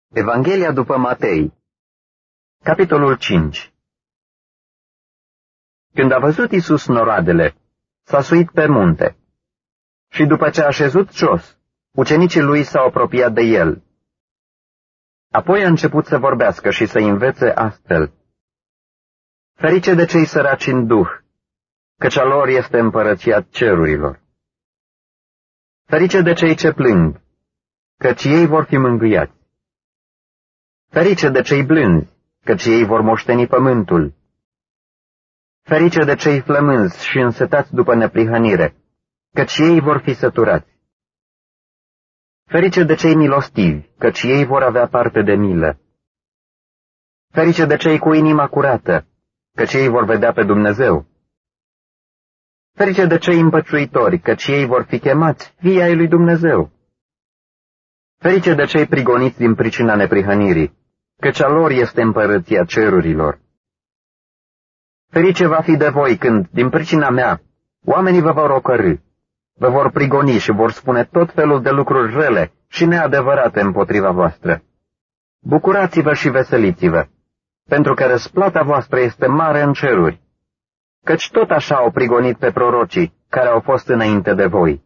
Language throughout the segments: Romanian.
Evanghelia după Matei, capitolul 5. Când a văzut Iisus noroadele, s-a suit pe munte și după ce a șezut jos, ucenicii lui s-au apropiat de el. Apoi a început să vorbească și să învețe astfel: Ferice de cei săraci în duh, căci a lor este împărăția cerurilor. Ferice de cei ce plâng, căci ei vor fi mângâiați. Ferice de cei blânzi, căci ei vor moșteni pământul. Ferice de cei flămânzi și însetați după neprihănire, căci ei vor fi săturați. Ferice de cei milostivi, căci ei vor avea parte de milă. Ferice de cei cu inima curată, căci ei vor vedea pe Dumnezeu. Ferice de cei împăciuitori, căci ei vor fi chemați fii ai lui Dumnezeu. Ferice de cei prigoniți din pricina neprihănirii, căci a lor este împărăția cerurilor. Ferice va fi de voi când, din pricina mea, oamenii vă vor ocărî, vă vor prigoni și vor spune tot felul de lucruri rele și neadevărate împotriva voastră. Bucurați-vă și veseliți-vă, pentru că răsplata voastră este mare în ceruri, căci tot așa au prigonit pe prorocii care au fost înainte de voi.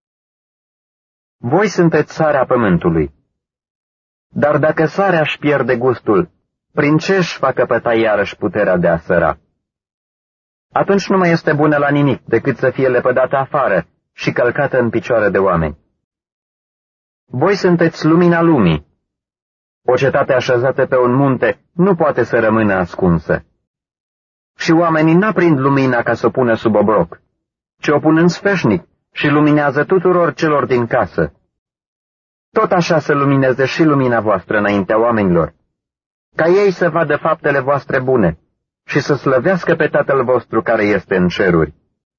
Voi sunteți sarea pământului. Dar dacă sarea își pierde gustul, prin ce își va căpăta iarăși puterea de a săra? Atunci nu mai este bună la nimic decât să fie lepădată afară și călcată în picioare de oameni. Voi sunteți lumina lumii. O cetate așezată pe un munte nu poate să rămână ascunsă. Și oamenii n-aprind lumina ca să o pună sub obroc, ci o pun în sfeșnic și luminează tuturor celor din casă. Tot așa să lumineze și lumina voastră înaintea oamenilor, ca ei să vadă faptele voastre bune și să slăvească pe Tatăl vostru care este în ceruri.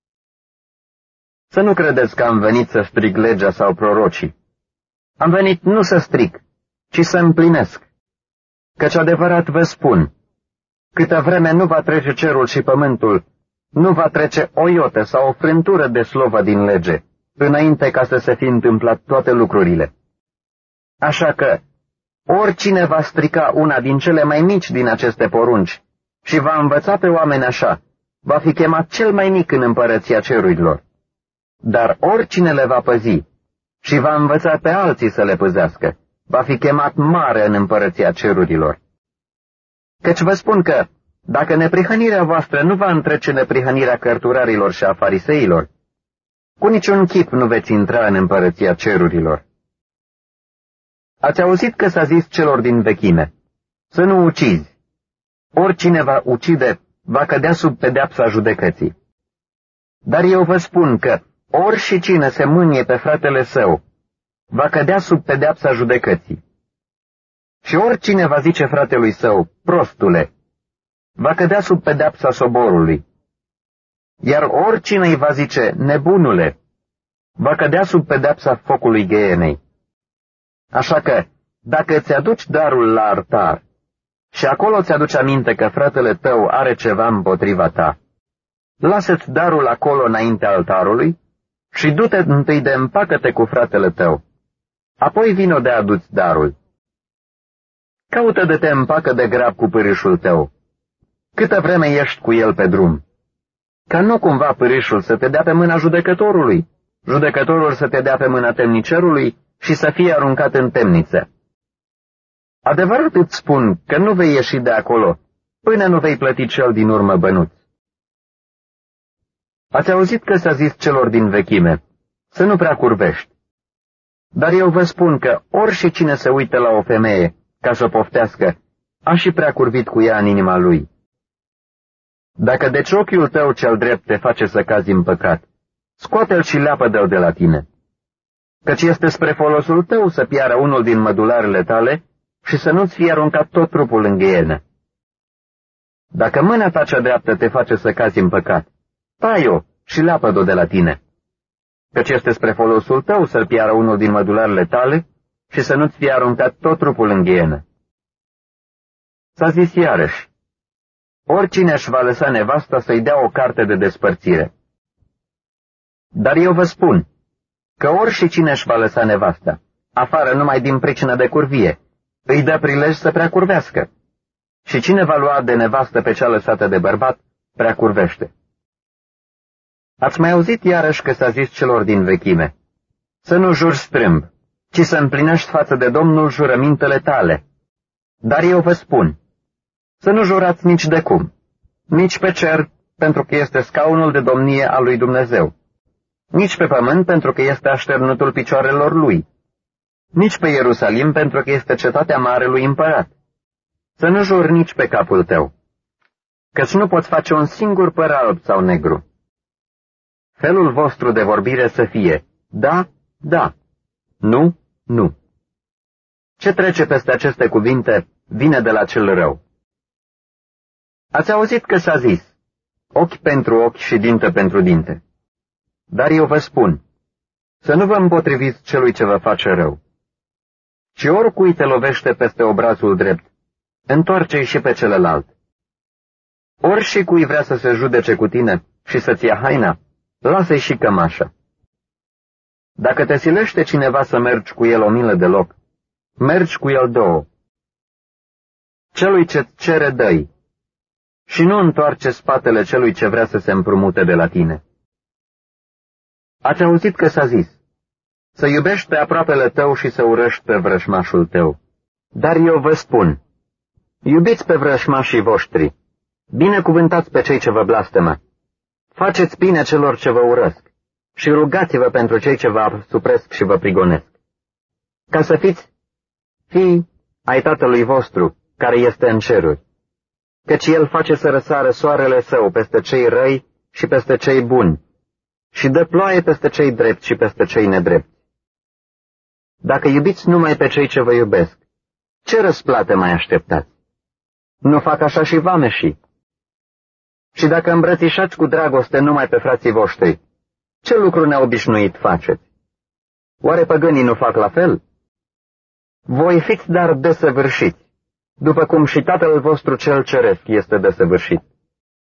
Să nu credeți că am venit să strig legea sau prorocii. Am venit nu să stric, ci să împlinesc. Căci adevărat vă spun, câtă vreme nu va trece cerul și pământul, nu va trece o iotă sau o frântură de slovă din lege, înainte ca să se fi întâmplat toate lucrurile. Așa că, oricine va strica una din cele mai mici din aceste porunci și va învăța pe oameni așa, va fi chemat cel mai mic în împărăția cerurilor. Dar oricine le va păzi și va învăța pe alții să le păzească, va fi chemat mare în împărăția cerurilor. Căci vă spun că, dacă neprihănirea voastră nu va întrece neprihănirea cărturarilor și a fariseilor, cu niciun chip nu veți intra în împărăția cerurilor. Ați auzit că s-a zis celor din vechime: să nu ucizi. Oricine va ucide va cădea sub pedeapsa judecății. Dar eu vă spun că oricine se mânie pe fratele său va cădea sub pedeapsa judecății. Și oricine va zice fratelui său: prostule, va cădea sub pedeapsa soborului. Iar oricine îi va zice: nebunule, va cădea sub pedeapsa focului gheenei. Așa că, dacă îți aduci darul la altar și acolo ți-aduci aminte că fratele tău are ceva împotriva ta, lasă-ți darul acolo înaintea altarului și du-te întâi de împacă-te cu fratele tău. Apoi vino de aduți darul. Caută de te împacă de grab cu pârișul tău, câtă vreme ești cu el pe drum, ca nu cumva pârișul să te dea pe mâna judecătorului, judecătorul să te dea pe mâna temnicerului și să fie aruncat în temniță. Adevărat îți spun că nu vei ieși de acolo până nu vei plăti cel din urmă bănuț. Ați auzit că s-a zis celor din vechime: să nu prea curvești. Dar eu vă spun că oricine se uită la o femeie ca să o poftească, a și prea curvit cu ea în inima lui. Dacă deci ochiul tău cel drept te face să cazi în păcat, scoate-l și leapă-dă-l de la tine. Căci este spre folosul tău să piară unul din mădularele tale și să nu-ți fie aruncat tot trupul în ghienă. Dacă mâna ta cea dreaptă te face să cazi în păcat, tai-o și leapă-d-o de la tine. Căci este spre folosul tău să piară unul din mădularele tale și să nu-ți fie aruncat tot trupul în ghienă. S-a zis iarăși: oricine își va lăsa nevasta să-i dea o carte de despărțire. Dar eu vă spun că oricine își va lăsa nevasta, afară numai din pricină de curvie, îi dă prilej să preacurvească. Și cine va lua de nevastă pe cea lăsată de bărbat, preacurvește. Ați mai auzit iarăși că s-a zis celor din vechime, să nu juri strâmb, ci să împlinești față de Domnul jurămintele tale. Dar eu vă spun, să nu jurați nici de cum, nici pe cer, pentru că este scaunul de domnie al lui Dumnezeu, nici pe pământ, pentru că este așternutul picioarelor lui, nici pe Ierusalim, pentru că este cetatea marelui împărat. Să nu juri nici pe capul tău, căci nu poți face un singur păr alb sau negru. Felul vostru de vorbire să fie, da, da, nu, nu. Ce trece peste aceste cuvinte vine de la cel rău. Ați auzit că s-a zis, ochi pentru ochi și dinte pentru dinte. Dar eu vă spun, să nu vă împotriviți celui ce vă face rău. Și oricui te lovește peste obrazul drept, întoarce-i și pe celălalt. Ori și cui vrea să se judece cu tine și să-ți ia haina, lasă-i și cămașa. Dacă te silește cineva să mergi cu el 1 milă de loc, mergi cu el 2. Celui ce-ți cere, dă-i, și nu întoarce spatele celui ce vrea să se împrumute de la tine. Ați auzit că s-a zis, să iubești pe aproapele tău și să urăști pe vrăjmașul tău. Dar eu vă spun, iubiți pe vrăjmașii voștri, binecuvântați pe cei ce vă blastămă, faceți bine celor ce vă urăsc și rugați-vă pentru cei ce vă supresc și vă prigonesc, ca să fiți fii ai Tatălui vostru care este în ceruri, căci El face să răsară soarele Său peste cei răi și peste cei buni și dă ploaie peste cei drepți și peste cei nedrepți. Dacă iubiți numai pe cei ce vă iubesc, ce răsplată mai așteptați? Nu fac așa și vameșii? Și dacă îmbrățișați cu dragoste numai pe frații voștri, ce lucru neobișnuit faceți? Oare păgânii nu fac la fel? Voi fiți dar desăvârșiți, după cum și Tatăl vostru cel ceresc este desăvârșit.